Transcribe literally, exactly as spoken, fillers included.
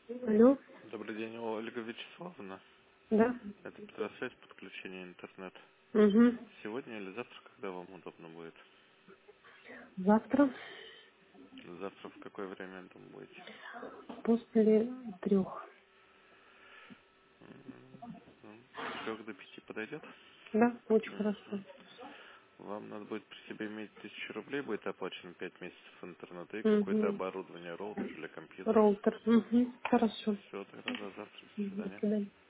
Алло, Добрый день, Ольга Вячеславовна. да. Это Петросвязь, подключение интернет. Угу. Сегодня или завтра, когда вам удобно будет? Завтра Завтра в какое время дома будете? после трех. С трех до пяти подойдет? Да, очень хорошо. Мгм. Вам надо будет при себе иметь тысячу рублей, будет оплачено пять месяцев интернета и какое-то Угу. оборудование, роутер или компьютер. Роутер. Угу. Хорошо. Все, тогда до завтра, до До свидания. свидания.